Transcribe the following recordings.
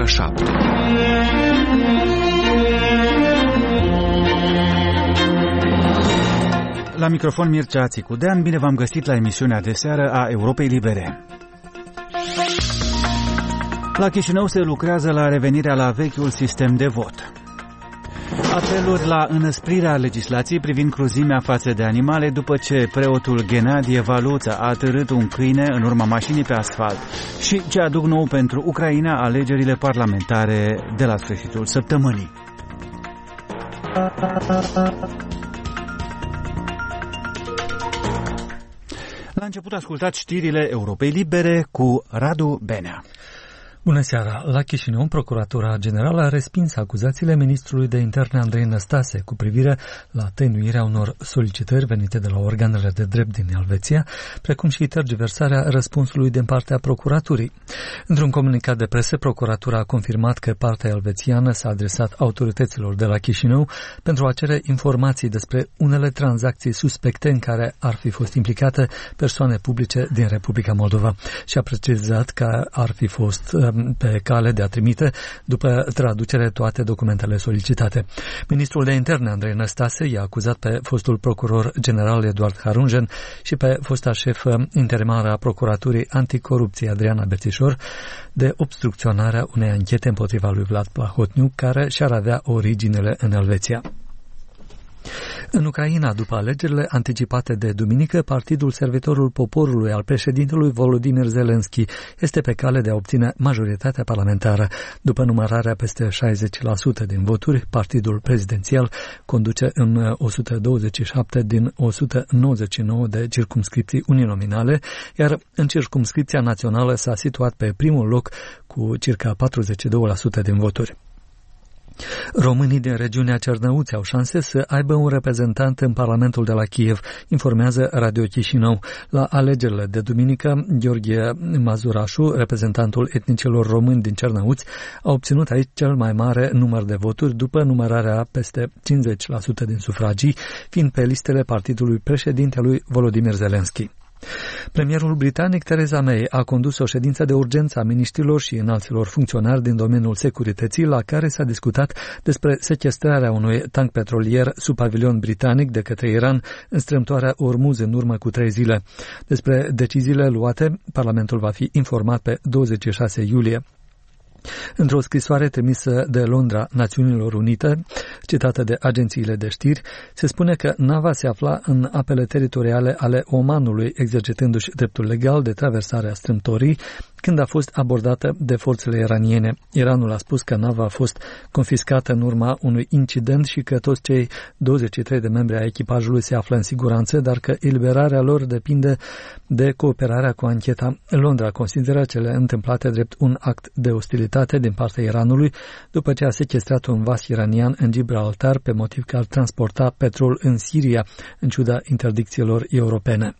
ora 7. La microfon Mircea Țicudean, bine v-am găsit la emisiunea de seară a Europei Libere. La Chișinău se lucrează la revenirea la vechiul sistem de vot. Apeluri la înăsprirea legislației privind cruzimea față de animale după ce preotul Ghenadie Valuță a târât un câine în urma mașinii pe asfalt. Și ce aduc nou pentru Ucraina alegerile parlamentare de la sfârșitul săptămânii. La început ascultați știrile Europei Libere cu Radu Benea. Bună seara! La Chișinău, Procuratura Generală a respins acuzațiile ministrului de interne Andrei Năstase cu privire la tăinuirea unor solicitări venite de la organele de drept din Elveția, precum și tergiversarea răspunsului din partea procuraturii. Într-un comunicat de presă, Procuratura a confirmat că partea elvețiană s-a adresat autorităților de la Chișinău pentru a cere informații despre unele tranzacții suspecte în care ar fi fost implicate persoane publice din Republica Moldova și a precizat că ar fi fost pe cale de a trimite după traducere toate documentele solicitate. Ministrul de interne Andrei Năstase i-a acuzat pe fostul procuror general Eduard Harunjen și pe fosta șefă interimară a Procuraturii Anticorupție Adriana Berțișor de obstrucționarea unei anchete împotriva lui Vlad Plahotniuc, care și-ar avea originele în Elveția. În Ucraina, după alegerile anticipate de duminică, Partidul Servitorul Poporului al președintelui Volodymyr Zelensky este pe cale de a obține majoritatea parlamentară. După numărarea peste 60% din voturi, partidul prezidențial conduce în 127 din 199 de circumscripții uninominale, iar în circumscripția națională s-a situat pe primul loc cu circa 42% din voturi. Românii din regiunea Cernăuți au șanse să aibă un reprezentant în Parlamentul de la Kiev, informează Radio Chișinău. La alegerile de duminică, Gheorghe Mazurașu, reprezentantul etnicilor români din Cernăuți, a obținut aici cel mai mare număr de voturi după numărarea peste 50% din sufragii, fiind pe listele partidului președintelui Volodymyr Zelensky. Premierul britanic Theresa May a condus o ședință de urgență a miniștrilor și înalților funcționari din domeniul securității, la care s-a discutat despre sechestrarea unui tank petrolier sub pavilion britanic de către Iran în strâmtoarea Ormuz în urmă cu 3 zile. Despre deciziile luate, Parlamentul va fi informat pe 26 iulie. Într-o scrisoare trimisă de Londra Națiunilor Unite, citată de agențiile de știri, se spune că nava se afla în apele teritoriale ale Omanului, exercitându-și dreptul legal de traversare a strâmtorii, când a fost abordată de forțele iraniene. Iranul a spus că nava a fost confiscată în urma unui incident și că toți cei 23 de membri ai echipajului se află în siguranță, dar că eliberarea lor depinde de cooperarea cu ancheta. Londra consideră cele întâmplate drept un act de ostilitate din partea Iranului, după ce a sechestrat un vas iranian în Gibraltar pe motiv că ar transporta petrol în Siria, în ciuda interdicțiilor europene.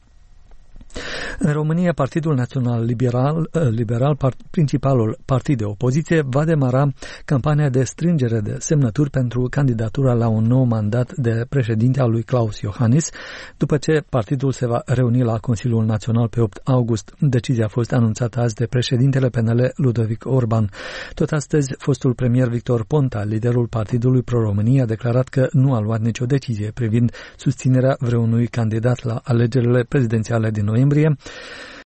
În România, Partidul Național Liberal, principalul partid de opoziție, va demara campania de strângere de semnături pentru candidatura la un nou mandat de președinte al lui Klaus Iohannis, după ce partidul se va reuni la Consiliul Național pe 8 august. Decizia a fost anunțată azi de președintele PNL Ludovic Orban. Tot astăzi, fostul premier Victor Ponta, liderul Partidului Pro-România, a declarat că nu a luat nicio decizie privind susținerea vreunui candidat la alegerile prezidențiale din noiembrie.